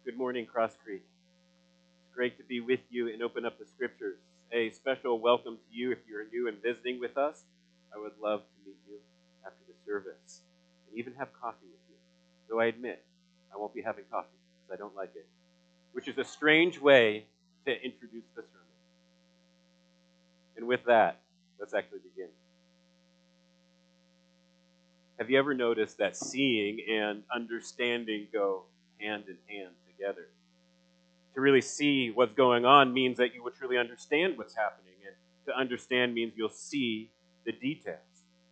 Good morning, Cross Creek. It's great to be with you and open up the scriptures. A special welcome to you if you're new and visiting with us. I would love to meet you after the service and even have coffee with you. Though I admit, I won't be having coffee because I don't like it, which is a strange way to introduce the sermon. And with that, let's actually begin. Have you ever noticed that seeing and understanding go hand in hand together? To really see what's going on means that you will truly understand what's happening, and to understand means you'll see the details.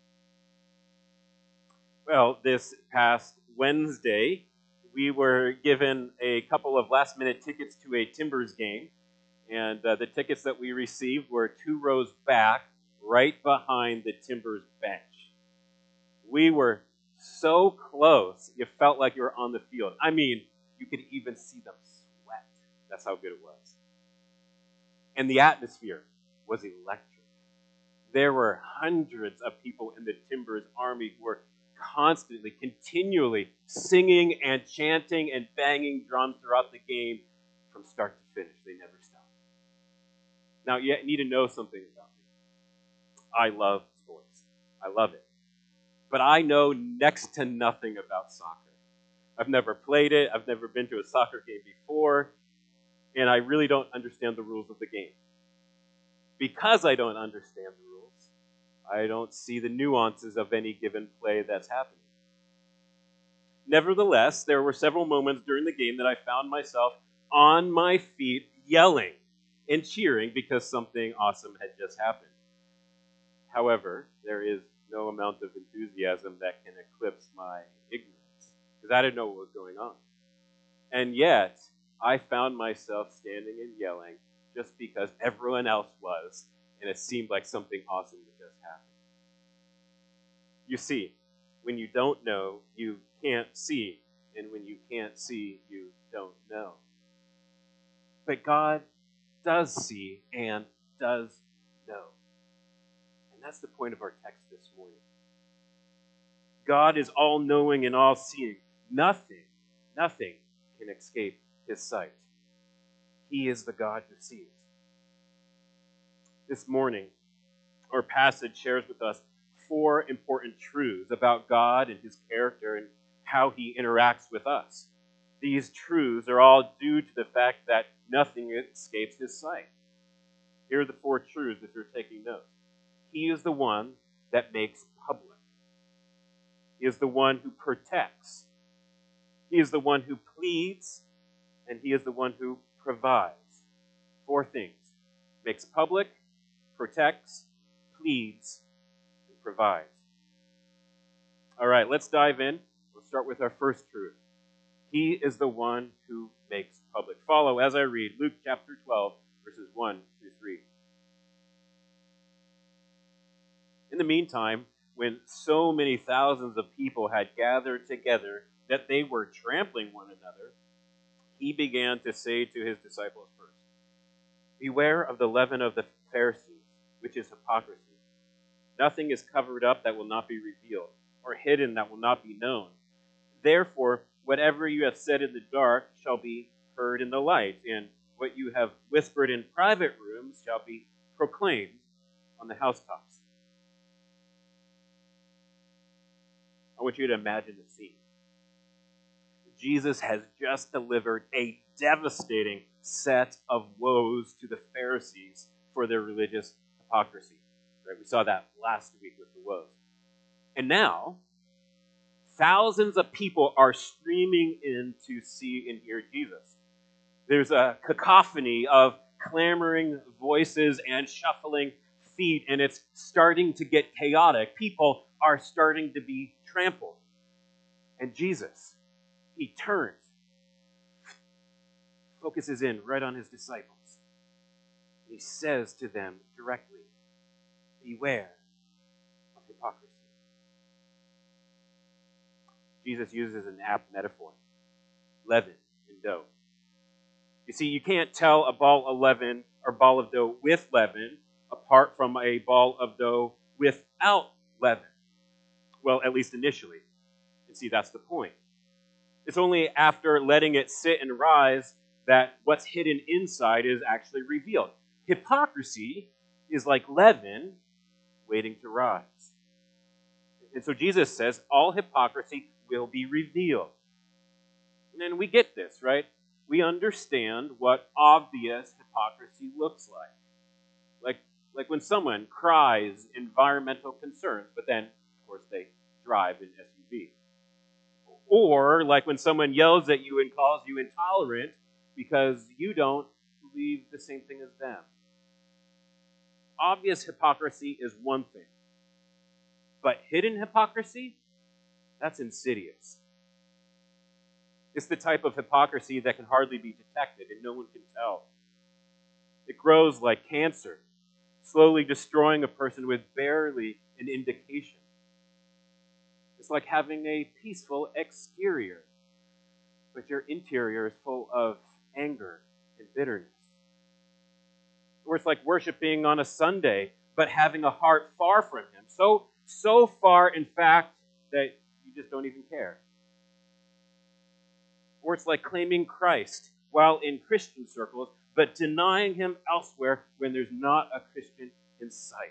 Well, this past Wednesday, we were given a couple of last-minute tickets to a Timbers game, and the tickets that we received were 2 rows back, right behind the Timbers bench. We were so close, you felt like you were on the field. I mean, you could even see them sweat. That's how good it was. And the atmosphere was electric. There were hundreds of people in the Timbers Army who were constantly, continually singing and chanting and banging drums throughout the game from start to finish. They never stopped. Now, you need to know something about me. I love sports. I love it. But I know next to nothing about soccer. I've never played it. I've never been to a soccer game before. And I really don't understand the rules of the game. Because I don't understand the rules, I don't see the nuances of any given play that's happening. Nevertheless, there were several moments during the game that I found myself on my feet yelling and cheering because something awesome had just happened. However, there is no amount of enthusiasm that can eclipse my ignorance, because I didn't know what was going on. And yet, I found myself standing and yelling just because everyone else was, and it seemed like something awesome had just happened. You see, when you don't know, you can't see, and when you can't see, you don't know. But God does see and does know. And that's the point of our text this morning. God is all-knowing and all-seeing. Nothing can escape his sight. He is the God who sees. This morning, our passage shares with us 4 important truths about God and his character and how he interacts with us. These truths are all due to the fact that nothing escapes his sight. Here are the 4 truths if you're taking notes. He is the one that makes public. He is the one who protects. He is the one who pleads, and he is the one who provides. 4 things. Makes public, protects, pleads, and provides. All right, let's dive in. We'll start with our first truth. He is the one who makes public. Follow as I read Luke chapter 12, verses 1 through 3. In the meantime, when so many thousands of people had gathered together that they were trampling one another, he began to say to his disciples first, "Beware of the leaven of the Pharisees, which is hypocrisy. Nothing is covered up that will not be revealed, or hidden that will not be known. Therefore, whatever you have said in the dark shall be heard in the light, and what you have whispered in private rooms shall be proclaimed on the housetops." I want you to imagine the scene. Jesus has just delivered a devastating set of woes to the Pharisees for their religious hypocrisy. Right? We saw that last week with the woes. And now, thousands of people are streaming in to see and hear Jesus. There's a cacophony of clamoring voices and shuffling feet, and it's starting to get chaotic. People are starting to be trampled. And Jesus, he turns, focuses in right on his disciples. He says to them directly, "Beware of hypocrisy." Jesus uses an apt metaphor, leaven and dough. You see, you can't tell a ball of leaven or ball of dough with leaven apart from a ball of dough without leaven. Well, at least initially. And see, that's the point. It's only after letting it sit and rise that what's hidden inside is actually revealed. Hypocrisy is like leaven waiting to rise. And so Jesus says all hypocrisy will be revealed. And we get this, right? We understand what obvious hypocrisy looks like. Like when someone cries environmental concerns, but then, of course, they drive an SUV. Or like when someone yells at you and calls you intolerant because you don't believe the same thing as them. Obvious hypocrisy is one thing. But hidden hypocrisy, that's insidious. It's the type of hypocrisy that can hardly be detected and no one can tell. It grows like cancer, slowly destroying a person with barely an indication. It's like having a peaceful exterior, but your interior is full of anger and bitterness. Or it's like worshiping on a Sunday, but having a heart far from Him. So far, in fact, that you just don't even care. Or it's like claiming Christ while in Christian circles, but denying Him elsewhere when there's not a Christian in sight.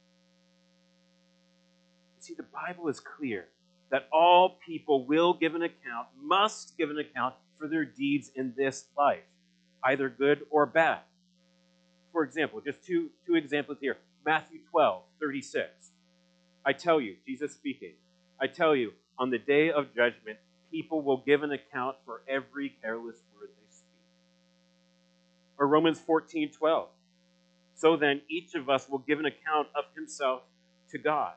You see, the Bible is clear that all people will give an account, must give an account for their deeds in this life, either good or bad. For example, just two examples here. Matthew 12:36. I tell you, Jesus speaking, I tell you, on the day of judgment, people will give an account for every careless word they speak. Or Romans 14:12. So then, each of us will give an account of himself to God.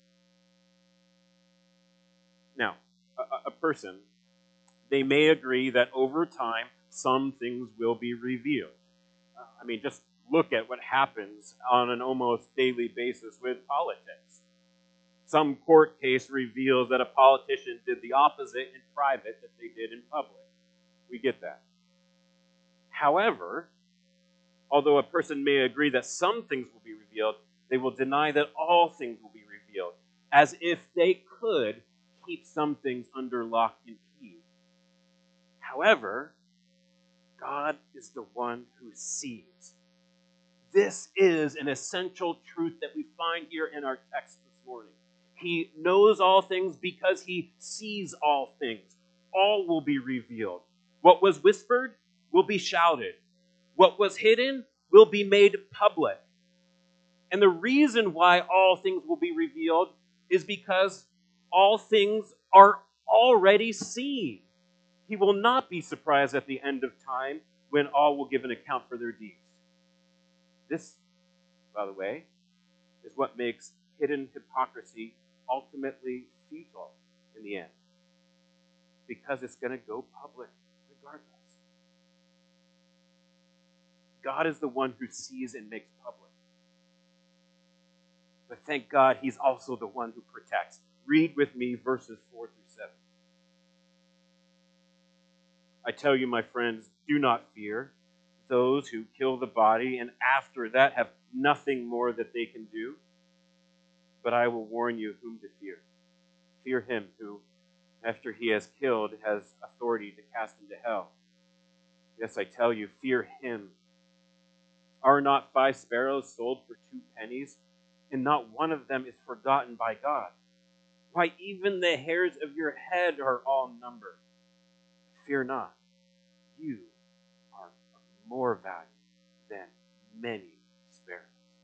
Now, a person, they may agree that over time, some things will be revealed. Just look at what happens on an almost daily basis with politics. Some court case reveals that a politician did the opposite in private that they did in public. We get that. However, although a person may agree that some things will be revealed, they will deny that all things will be revealed, as if they could keep some things under lock and key. However, God is the one who sees. This is an essential truth that we find here in our text this morning. He knows all things because He sees all things. All will be revealed. What was whispered will be shouted. What was hidden will be made public. And the reason why all things will be revealed is because all things are already seen. He will not be surprised at the end of time when all will give an account for their deeds. This, by the way, is what makes hidden hypocrisy ultimately futile in the end. Because it's going to go public regardless. God is the one who sees and makes public. But thank God He's also the one who protects. Read with me verses 4 through 7. I tell you, my friends, do not fear those who kill the body and after that have nothing more that they can do. But I will warn you whom to fear. Fear him who, after he has killed, has authority to cast into hell. Yes, I tell you, fear him. Are not 5 sparrows sold for 2 pennies, and not one of them is forgotten by God? Why, even the hairs of your head are all numbered. Fear not. You are of more value than many sparrows.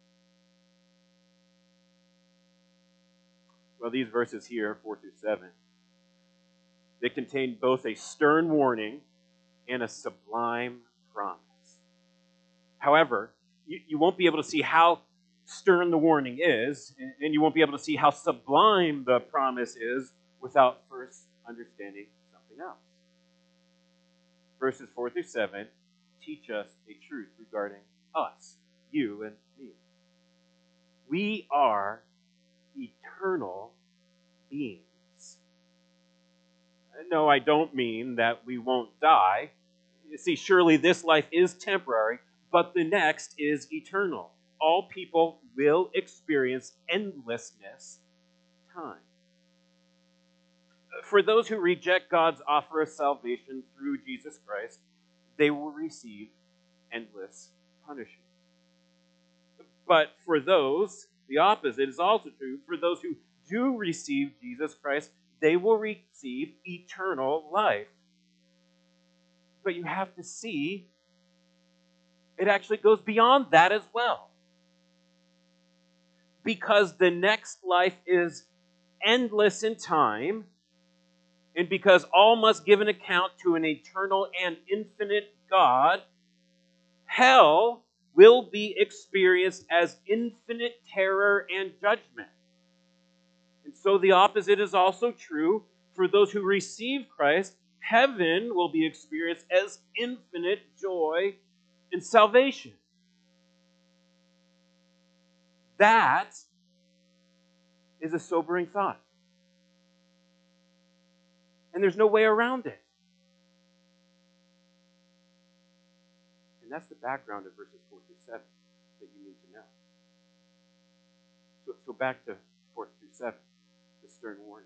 Well, these verses here, 4 through 7, they contain both a stern warning and a sublime promise. However, you won't be able to see how stern the warning is, and you won't be able to see how sublime the promise is without first understanding something else. Verses 4 through 7 teach us a truth regarding us, you and me. We are eternal beings. No, I don't mean that we won't die. You see, surely this life is temporary, but the next is eternal. All people will experience endlessness time. For those who reject God's offer of salvation through Jesus Christ, they will receive endless punishment. But for those, the opposite is also true. For those who do receive Jesus Christ, they will receive eternal life. But you have to see, it actually goes beyond that as well. Because the next life is endless in time, and because all must give an account to an eternal and infinite God, hell will be experienced as infinite terror and judgment. And so the opposite is also true. For those who receive Christ, heaven will be experienced as infinite joy and salvation. That is a sobering thought. And there's no way around it. And that's the background of verses 4 through 7 that you need to know. So back to 4 through 7, the stern warning.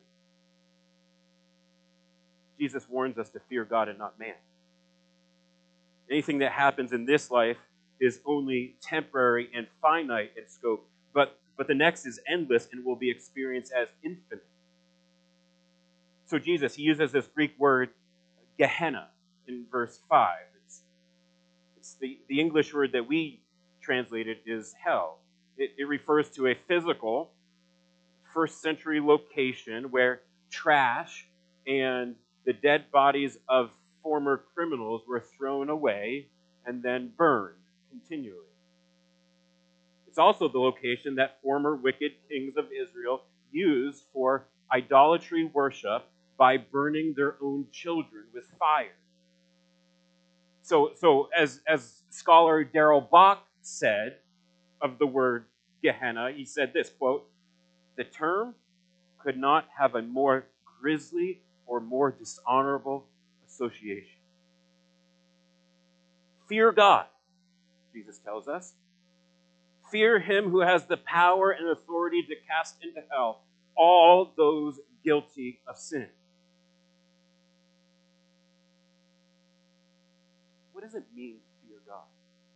Jesus warns us to fear God and not man. Anything that happens in this life is only temporary and finite in scope, but the next is endless and will be experienced as infinite. So Jesus, he uses this Greek word, Gehenna, in verse 5. It's the English word that we translated is hell. It refers to a physical, first century location where trash and the dead bodies of former criminals were thrown away and then burned continually. It's also the location that former wicked kings of Israel used for idolatry worship by burning their own children with fire. So as scholar Darrell Bock said of the word Gehenna, he said this, quote, "The term could not have a more grisly or more dishonorable association." Fear God, Jesus tells us. Fear him who has the power and authority to cast into hell all those guilty of sin. What does it mean to fear God?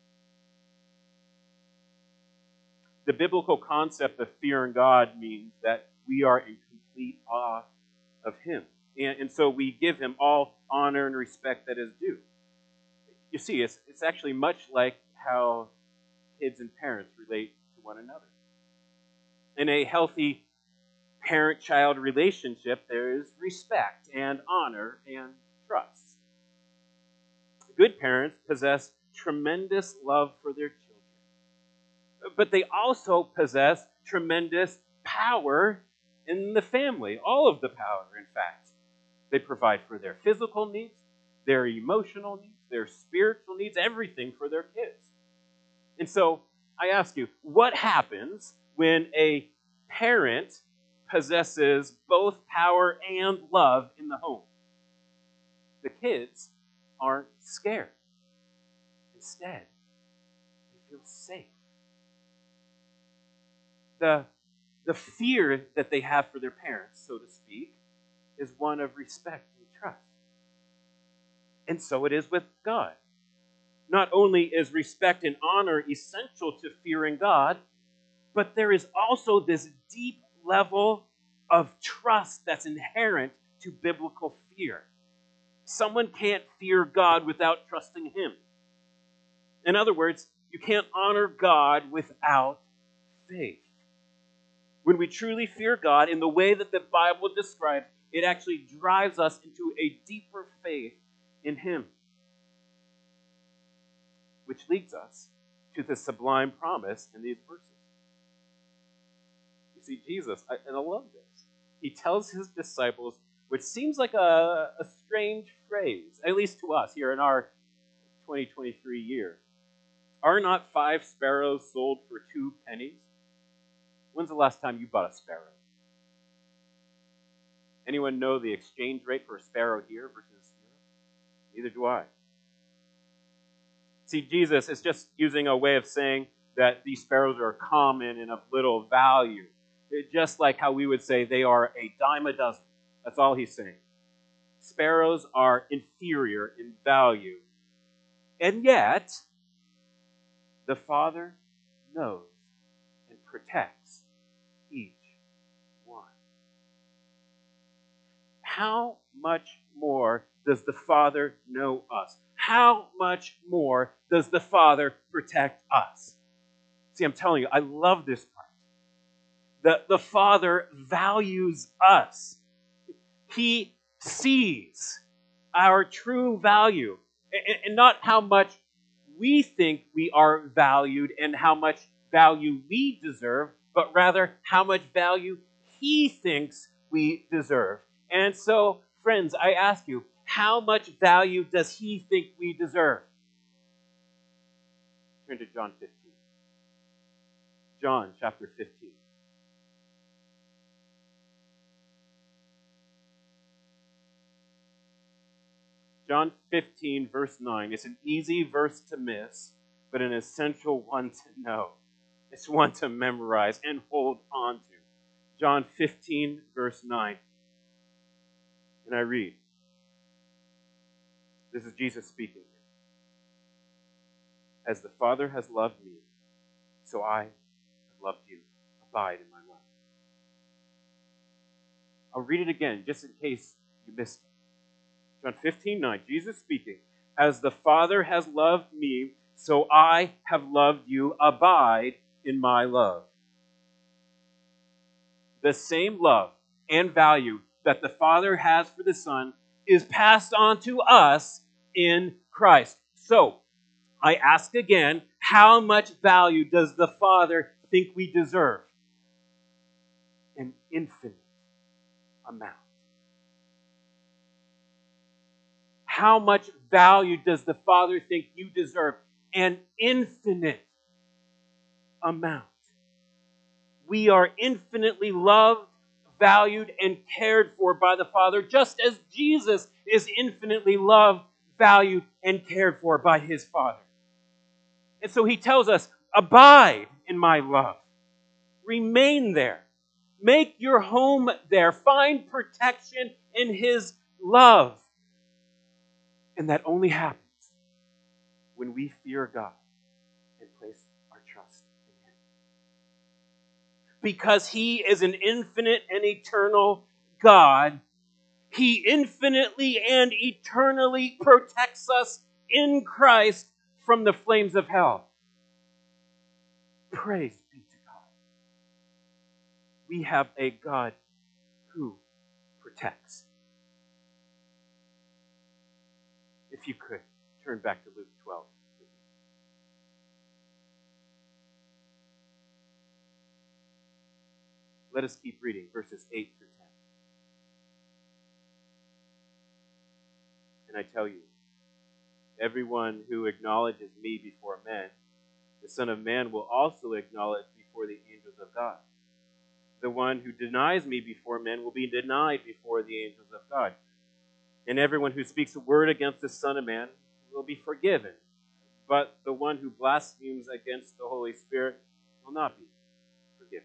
The biblical concept of fearing God means that we are in complete awe of him. And so we give him all honor and respect that is due. You see, it's actually much like how kids and parents relate to one another. In a healthy parent-child relationship, there is respect and honor and trust. Good parents possess tremendous love for their children, but they also possess tremendous power in the family, all of the power, in fact. They provide for their physical needs, their emotional needs, their spiritual needs, everything for their kids. And so I ask you, what happens when a parent possesses both power and love in the home? The kids aren't scared. Instead, they feel safe. The fear that they have for their parents, so to speak, is one of respect and trust. And so it is with God. Not only is respect and honor essential to fearing God, but there is also this deep level of trust that's inherent to biblical fear. Someone can't fear God without trusting him. In other words, you can't honor God without faith. When we truly fear God in the way that the Bible describes, it actually drives us into a deeper faith in him. Which leads us to the sublime promise in these verses. You see, Jesus, and I love this, he tells his disciples, which seems like a strange phrase, at least to us here in our 2023 year. Are not 5 sparrows sold for 2 pennies? When's the last time you bought a sparrow? Anyone know the exchange rate for a sparrow here versus Europe? Neither do I. See, Jesus is just using a way of saying that these sparrows are common and of little value. Just like how we would say they are a dime a dozen. That's all he's saying. Sparrows are inferior in value. And yet, the Father knows and protects each one. How much more does the Father know us? How much more does the Father protect us? See, I'm telling you, I love this part. The Father values us. He sees our true value, and not how much we think we are valued and how much value we deserve, but rather how much value He thinks we deserve. And so, friends, I ask you, how much value does He think we deserve? Turn to John 15. John chapter 15. John 15, verse 9. It's an easy verse to miss, but an essential one to know. It's one to memorize and hold on to. John 15, verse 9. And I read. This is Jesus speaking. As the Father has loved me, so I have loved you. Abide in my love. I'll read it again, just in case you missed it. John 15, 9, Jesus speaking. As the Father has loved me, so I have loved you. Abide in my love. The same love and value that the Father has for the Son is passed on to us in Christ. So, I ask again, how much value does the Father think we deserve? An infinite amount. How much value does the Father think you deserve? An infinite amount. We are infinitely loved, valued, and cared for by the Father, just as Jesus is infinitely loved, valued, and cared for by his Father. And so he tells us, abide in my love. Remain there. Make your home there. Find protection in his love. And that only happens when we fear God and place our trust in him. Because he is an infinite and eternal God, he infinitely and eternally protects us in Christ from the flames of hell. Praise be to God. We have a God who protects. If you could, turn back to Luke 12. Let us keep reading verses 8 through 10. And I tell you, everyone who acknowledges me before men, the Son of Man will also acknowledge before the angels of God. The one who denies me before men will be denied before the angels of God. And everyone who speaks a word against the Son of Man will be forgiven. But the one who blasphemes against the Holy Spirit will not be forgiven.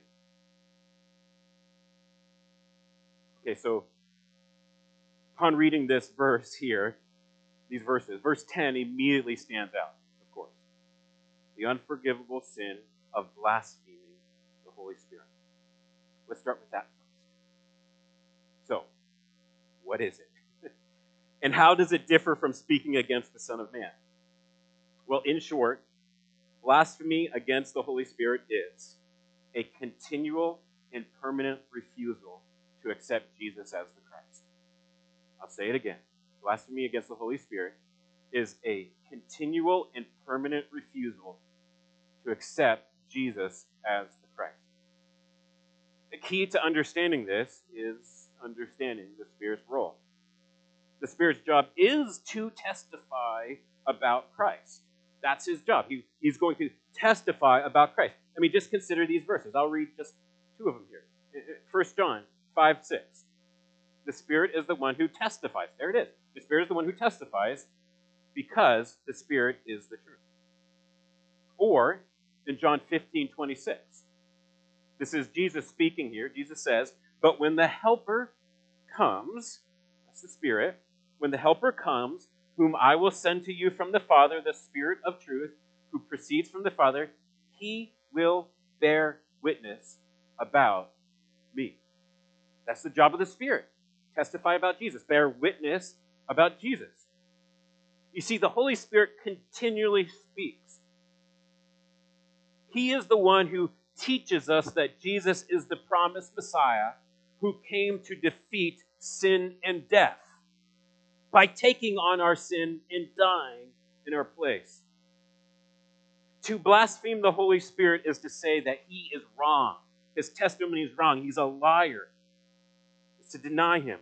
Okay, so upon reading this verse here, these verses, verse 10 immediately stands out, of course. The unforgivable sin of blaspheming the Holy Spirit. Let's start with that first. So, what is it? And how does it differ from speaking against the Son of Man? Well, in short, blasphemy against the Holy Spirit is a continual and permanent refusal to accept Jesus as the Christ. I'll say it again. Blasphemy against the Holy Spirit is a continual and permanent refusal to accept Jesus as the Christ. The key to understanding this is understanding the Spirit's role. The Spirit's job is to testify about Christ. That's his job. He's going to testify about Christ. I mean, just consider these verses. I'll read just two of them here. 1 John 5:6. The Spirit is the one who testifies. There it is. The Spirit is the one who testifies because the Spirit is the truth. Or in John 15:26. This is Jesus speaking here. Jesus says, but when the Helper comes, that's the Spirit, when the Helper comes, whom I will send to you from the Father, the Spirit of truth, who proceeds from the Father, he will bear witness about me. That's the job of the Spirit. Testify about Jesus. Bear witness about Jesus. You see, the Holy Spirit continually speaks. He is the one who teaches us that Jesus is the promised Messiah who came to defeat sin and death by taking on our sin and dying in our place. To blaspheme the Holy Spirit is to say that he is wrong. His testimony is wrong. He's a liar. It's to deny him.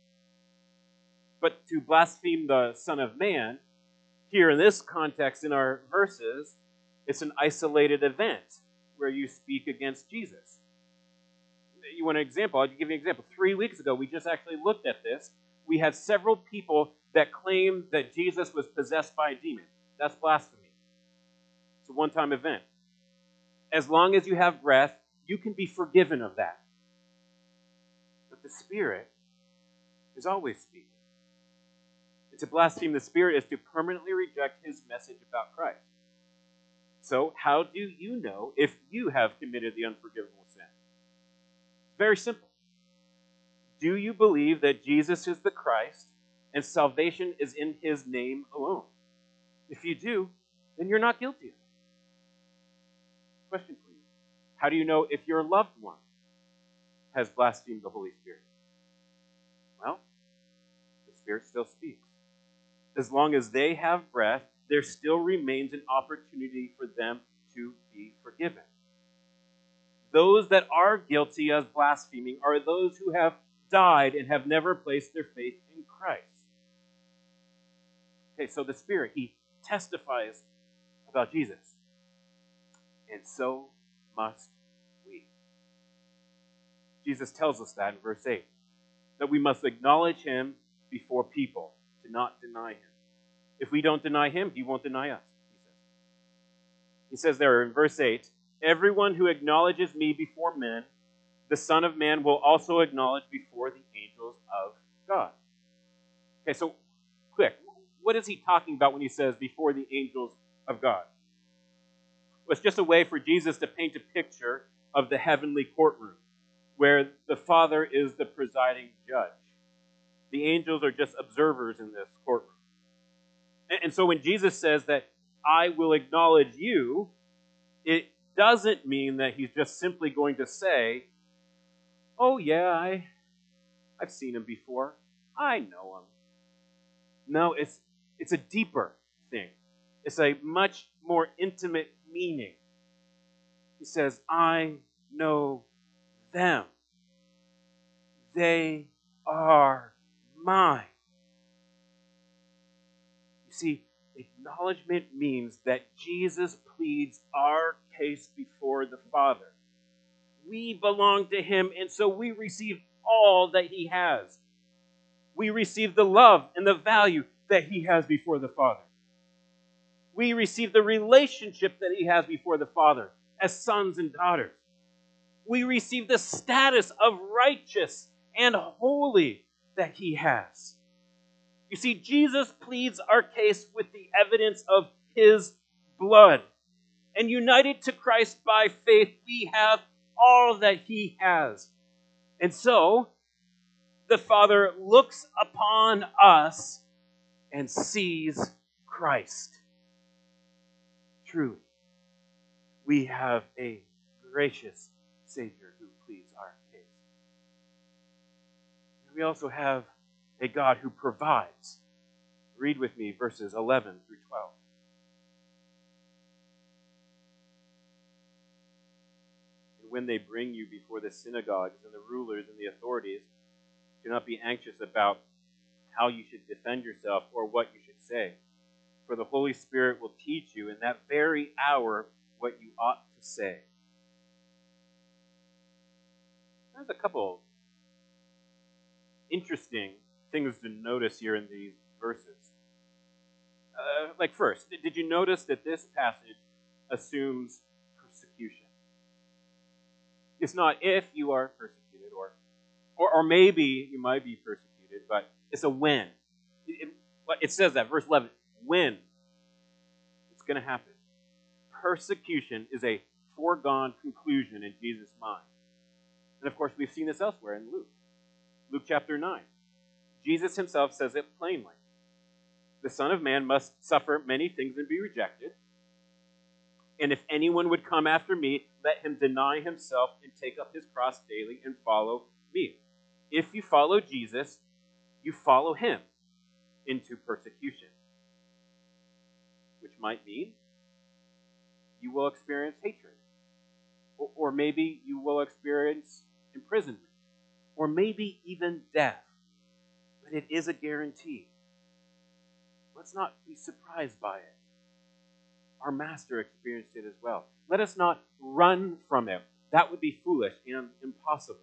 But to blaspheme the Son of Man, here in this context in our verses, it's an isolated event where you speak against Jesus. You want an example? I'll give you an example. 3 weeks ago, we just actually looked at this. We had several people that claimed that Jesus was possessed by a demon. That's blasphemy. It's a one-time event. As long as you have breath, you can be forgiven of that. But the Spirit is always speaking. And to blaspheme the Spirit is to permanently reject his message about Christ. So, how do you know if you have committed the unforgivable sin? It's very simple. Do you believe that Jesus is the Christ and salvation is in his name alone? If you do, then you're not guilty. Question for you. How do you know if your loved one has blasphemed the Holy Spirit? Well, the Spirit still speaks. As long as they have breath, there still remains an opportunity for them to be forgiven. Those that are guilty of blaspheming are those who have died and have never placed their faith in Christ. Okay, so the Spirit, he testifies about Jesus. And so must we. Jesus tells us that in verse 8, that we must acknowledge him before people, to not deny him. If we don't deny him, he won't deny us, he says. He says there in verse 8, everyone who acknowledges me before men, the Son of Man will also acknowledge before the angels of God. Okay, so quick, what is he talking about when he says before the angels of God? Well, it's just a way for Jesus to paint a picture of the heavenly courtroom where the Father is the presiding judge. The angels are just observers in this courtroom. And so when Jesus says that I will acknowledge you, it doesn't mean that he's just simply going to say, oh yeah, I've seen him before. I know him. No, it's a deeper thing. It's a much more intimate meaning. He says, I know them. They are mine. You see, acknowledgement means that Jesus pleads our case before the Father. We belong to him, and so we receive all that he has. We receive the love and the value that he has before the Father. We receive the relationship that he has before the Father as sons and daughters. We receive the status of righteous and holy that he has. You see, Jesus pleads our case with the evidence of his blood. And united to Christ by faith, we have all that he has. And so, the Father looks upon us and sees Christ. Truly, we have a gracious Savior who pleads our case. And we also have a God who provides. Read with me verses 11 through 12. And when they bring you before the synagogues and the rulers and the authorities, do not be anxious about how you should defend yourself or what you should say. For the Holy Spirit will teach you in that very hour what you ought to say. There's a couple interesting things to notice here in these verses. First, did you notice that this passage assumes persecution? It's not if you are persecuted or Or maybe you might be persecuted, but it's a when. It says that, verse 11, when it's going to happen. Persecution is a foregone conclusion in Jesus' mind. And of course, we've seen this elsewhere in Luke. Luke chapter 9. Jesus himself says it plainly. The Son of Man must suffer many things and be rejected. And if anyone would come after me, let him deny himself and take up his cross daily and follow me. If you follow Jesus, you follow him into persecution, which might mean you will experience hatred, or maybe you will experience imprisonment, or maybe even death. But it is a guarantee. Let's not be surprised by it. Our Master experienced it as well. Let us not run from him. That would be foolish and impossible.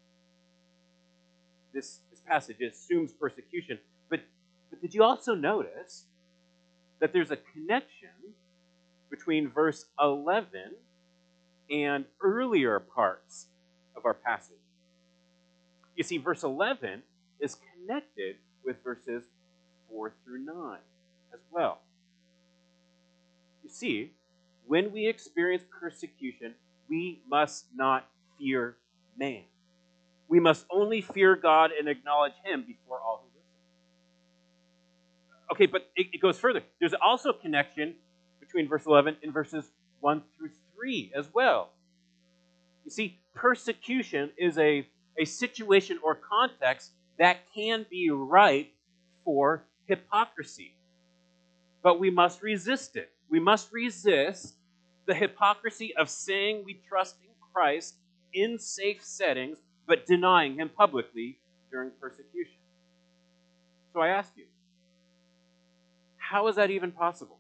This passage assumes persecution. But did you also notice that there's a connection between verse 11 and earlier parts of our passage? You see, verse 11 is connected with verses 4 through 9 as well. You see, when we experience persecution, we must not fear man. We must only fear God and acknowledge him before all who listen. Okay, but it goes further. There's also a connection between verse 11 and verses 1 through 3 as well. You see, persecution is a situation or context that can be ripe for hypocrisy. But we must resist it. We must resist the hypocrisy of saying we trust in Christ in safe settings, but denying him publicly during persecution. So I ask you, how is that even possible?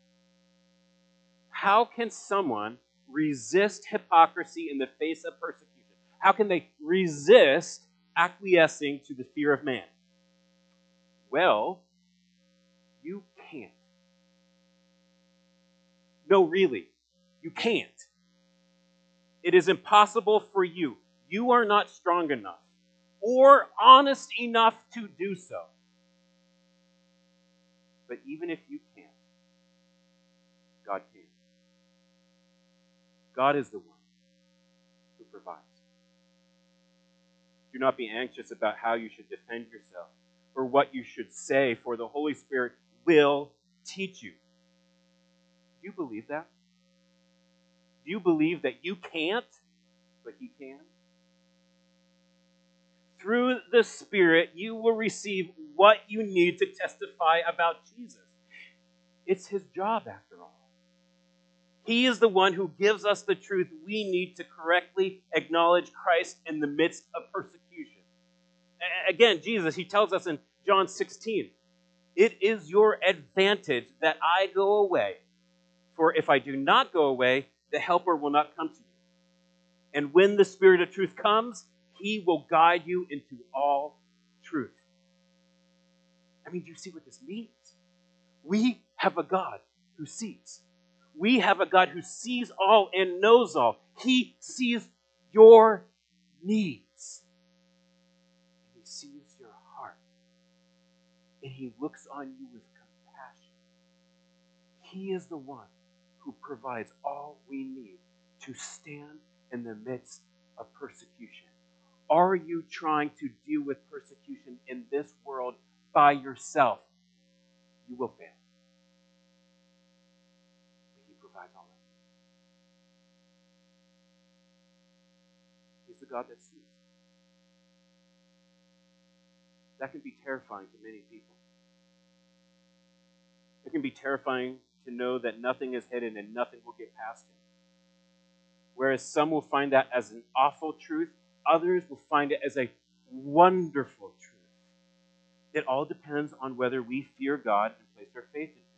How can someone resist hypocrisy in the face of persecution? How can they resist acquiescing to the fear of man? Well, you can't. No, really, you can't. It is impossible for you. You are not strong enough or honest enough to do so. But even if you can't, God can. God is the one who provides. Do not be anxious about how you should defend yourself or what you should say, for the Holy Spirit will teach you. Do you believe that? Do you believe that you can't, but he can? Through the Spirit, you will receive what you need to testify about Jesus. It's his job, after all. He is the one who gives us the truth we need to correctly acknowledge Christ in the midst of persecution. Again, Jesus, he tells us in John 16, it is your advantage that I go away, for if I do not go away, the Helper will not come to you. And when the Spirit of truth comes, he will guide you into all truth. I mean, do you see what this means? We have a God who sees. We have a God who sees all and knows all. He sees your needs. And he sees your heart. And he looks on you with compassion. He is the one who provides all we need to stand in the midst of persecution. Are you trying to deal with persecution in this world by yourself? You will fail. But he provides all of it. He's the God that sees. That can be terrifying to many people. It can be terrifying to know that nothing is hidden and nothing will get past him. Whereas some will find that as an awful truth, others will find it as a wonderful truth. It all depends on whether we fear God and place our faith in him.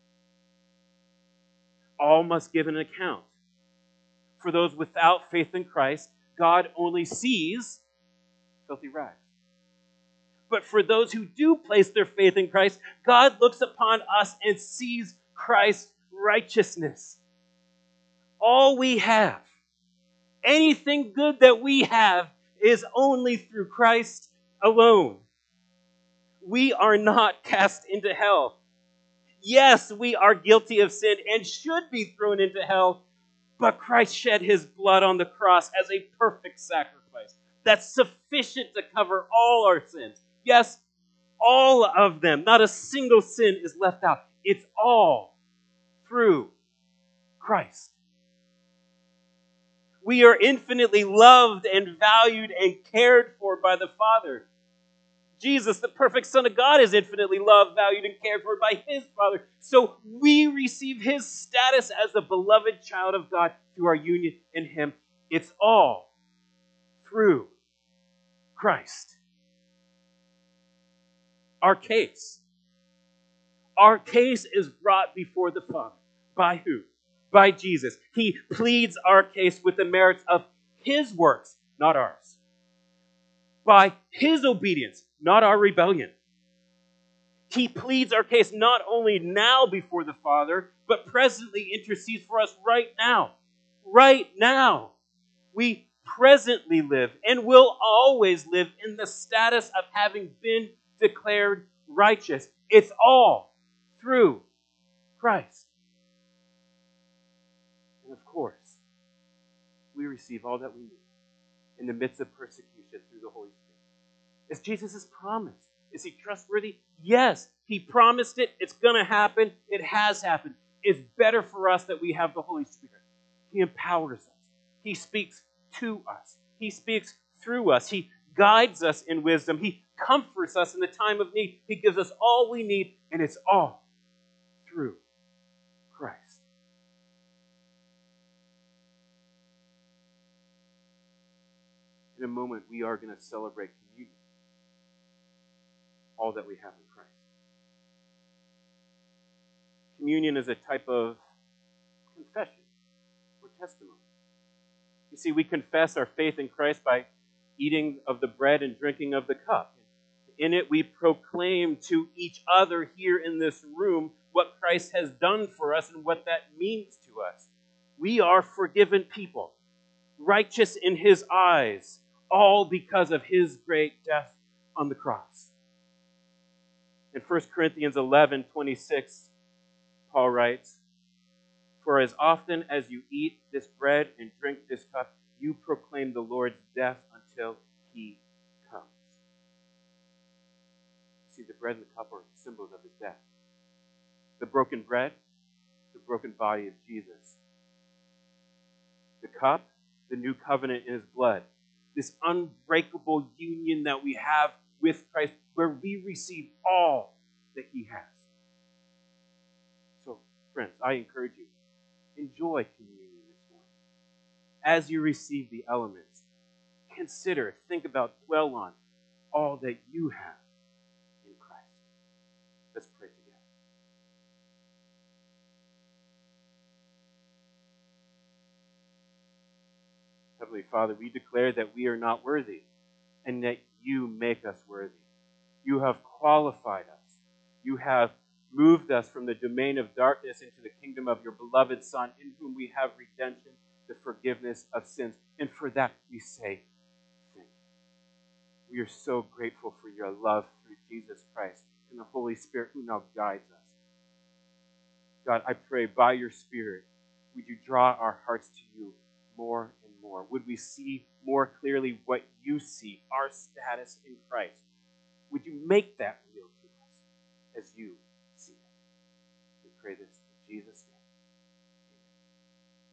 All must give an account. For those without faith in Christ, God only sees filthy rags. But for those who do place their faith in Christ, God looks upon us and sees Christ's righteousness. All we have, anything good that we have, is only through Christ alone. We are not cast into hell. Yes, we are guilty of sin and should be thrown into hell, but Christ shed his blood on the cross as a perfect sacrifice that's sufficient to cover all our sins. Yes, all of them. Not a single sin is left out. It's all through Christ. We are infinitely loved and valued and cared for by the Father. Jesus, the perfect Son of God, is infinitely loved, valued, and cared for by his Father. So we receive his status as a beloved child of God through our union in him. It's all through Christ. Our case is brought before the Father. By who? By Jesus. He pleads our case with the merits of his works, not ours. By his obedience, not our rebellion. He pleads our case not only now before the Father, but presently intercedes for us right now. Right now. We presently live and will always live in the status of having been declared righteous. It's all through Christ. And of course, we receive all that we need in the midst of persecution through the Holy Spirit. Is Jesus' promise? Is he trustworthy? Yes, he promised it. It's going to happen. It has happened. It's better for us that we have the Holy Spirit. He empowers us. He speaks to us. He speaks through us. He guides us in wisdom. He comforts us in the time of need. He gives us all we need, and it's all through Christ. In a moment, we are going to celebrate communion. All that we have in Christ. Communion is a type of confession or testimony. You see, we confess our faith in Christ by eating of the bread and drinking of the cup. In it, we proclaim to each other here in this room what Christ has done for us and what that means to us. We are forgiven people, righteous in his eyes, all because of his great death on the cross. In 1 Corinthians 11:26, Paul writes, "For as often as you eat this bread and drink this cup, you proclaim the Lord's death until he comes." See, the bread and the cup are symbols of his death. The broken bread, the broken body of Jesus. The cup, the new covenant in his blood. This unbreakable union that we have with Christ, where we receive all that he has. So, friends, I encourage you, enjoy communion this morning. As you receive the elements, consider, think about, dwell on all that you have in Christ. Let's pray together. Heavenly Father, we declare that we are not worthy and that you make us worthy. You have qualified us. You have moved us from the domain of darkness into the kingdom of your beloved Son, in whom we have redemption, the forgiveness of sins. And for that we say thank you. We are so grateful for your love through Jesus Christ and the Holy Spirit who now guides us. God, I pray by your Spirit, would you draw our hearts to you more and more? Would we see more clearly what you see, our status in Christ? Would you make that real to us as you see it? We pray this